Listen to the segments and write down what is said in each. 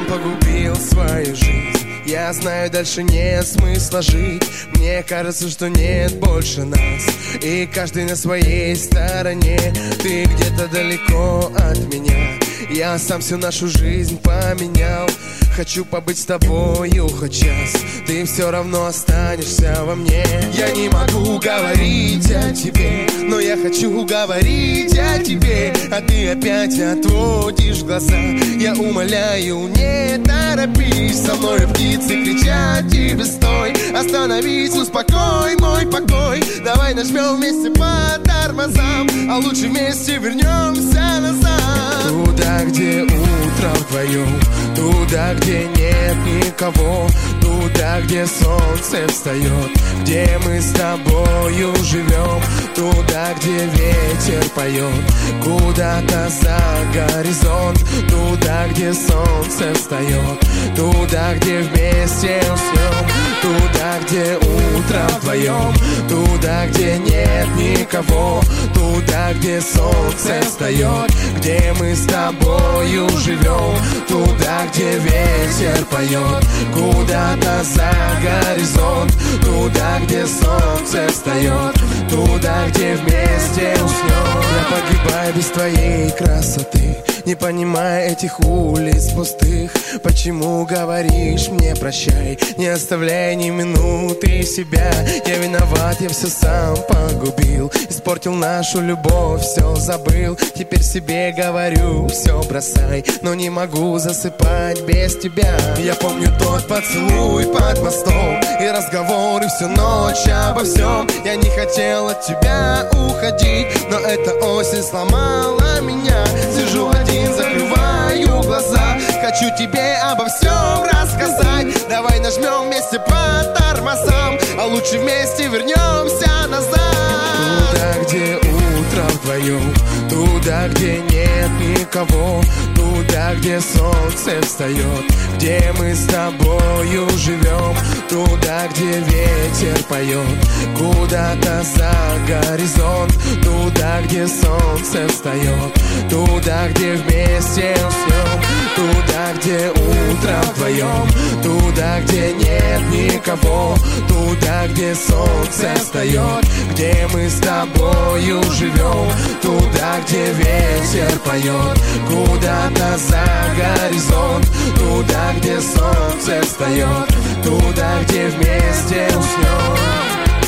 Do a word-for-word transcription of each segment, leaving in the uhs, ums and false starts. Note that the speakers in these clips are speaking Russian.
погубил свою жизнь. Я знаю, дальше нет смысла жить. Мне кажется, что нет больше нас, и каждый на своей стороне. Ты где-то далеко от меня. Я сам всю нашу жизнь поменял. Хочу побыть с тобою хоть час, ты все равно останешься во мне. Я не могу говорить о тебе, но я хочу говорить о тебе. А ты опять отводишь глаза. Я умоляю, не торопись. Со мной птицы кричат тебе стой. Остановись, успокой мой покой. Давай нажмем вместе по тормозам, а лучше вместе вернемся назад. Туда, где утро вдвоем, туда, где нет никого, туда, где солнце встает, где мы с тобою живем, туда, где ветер поет, куда-то за горизонт, туда, где солнце встает, туда, где вместе уснем, туда, где утро вдвоем, туда, где нет никого, туда, где солнце встает, где мы с тобою живем, туда, где ветер поет, куда-то за горизонт, туда, где солнце встает, туда, где вместе уснем. Я погибаю без твоей красоты, не понимая этих улиц пустых. Почему говоришь мне прощай, не оставляя ни минуты себя? Я виноват, я все сам погубил, испортил нашу любовь, все забыл. Теперь себе говорю, все бросай, но не могу засыпать без тебя. Я помню тот поцелуй под мостом и разговоры всю ночь обо всем. Я не хотел от тебя уходить, но эта осень сломала меня. Сижу один, закрываю глаза, хочу тебе обо всем рассказать. Давай нажмем вместе по тормозам, а лучше вместе вернемся назад. Туда, где утро вдвоем, туда, где нет никого, туда, где солнце встает, где мы с тобою живем, туда, где ветер поет, куда-то за горизонт, туда, где солнце встает, туда, где вместе уснем, туда, где утро вдвоем, туда, где нет никого, туда, где солнце встает, где мы с тобою живем, туда, где ветер поет, куда-то за горизонт, туда, где солнце встает, туда, где вместе уснем.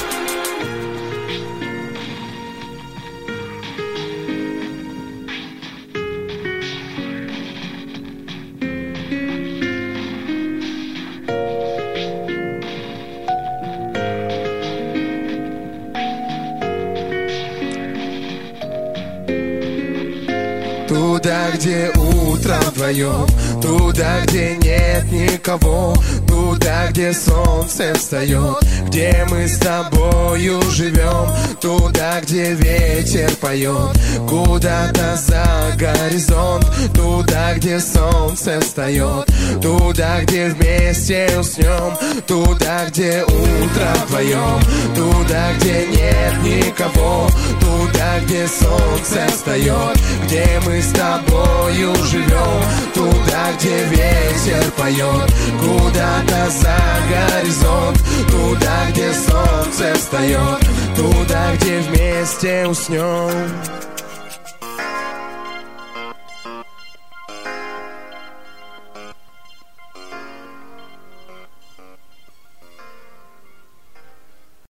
Туда, где утро вдвоем, туда, где нет никого, туда, где солнце встает, где мы с тобою живем, туда, где ветер поет, куда-то за горизонт, туда, где солнце встает, туда, где вместе уснем, туда, где утро вдвоем, туда, где нет никого, туда, где солнце встает, где мы с тобою живем, туда, где ветер поет, куда-то за горизонт, туда, где солнце встает, туда, где вместе уснем.